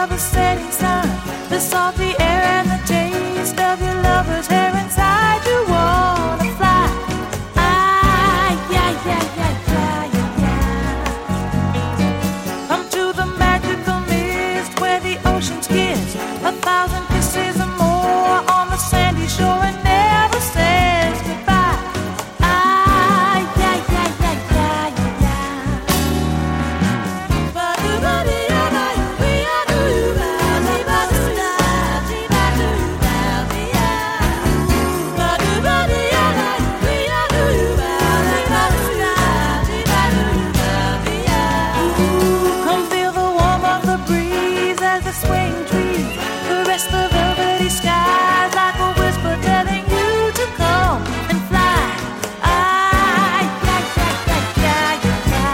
of the setting sun, the salty air and the taste of your lover's hair inside. You wanna fly. Ah, yeah, yeah, yeah, yeah, yeah, yeah. Come to the magical mist where the ocean's kiss 1,000 kisses or more on the sandy shore and never says goodbye. Ah, yeah, yeah, yeah, yeah, yeah, yeah. Come feel the warmth of the breeze as the swaying trees caress the velvety skies like a whisper telling you to come and fly. Ah, yeah, yeah, yeah, yeah, yeah, yeah.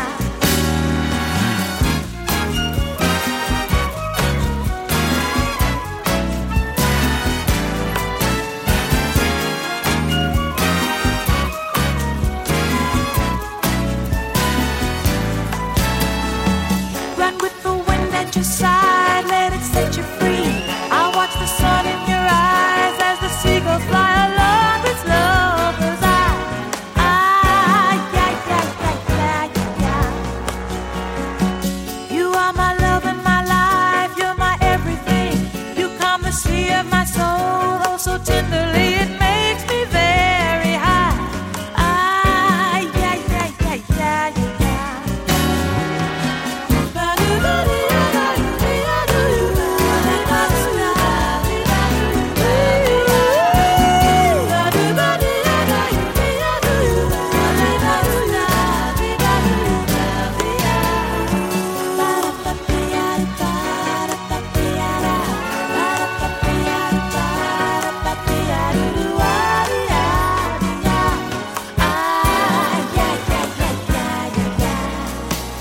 Run with the wind at your side, let it set you free. I'll watch the sun in your eyes as the seagulls fly along this lover's eye. Ah, yeah, yeah, yeah, yeah, yeah, yeah. You are my love and my life, you're my everything. You calm the sea of my soul, oh so tenderly it makes me very high. Ah, yeah, yeah, yeah, yeah, yeah, yeah.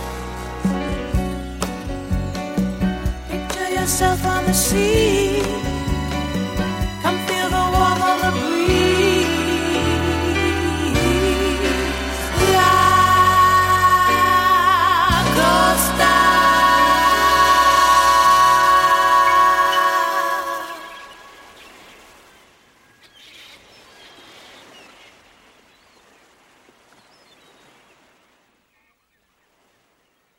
Picture yourself on the sea,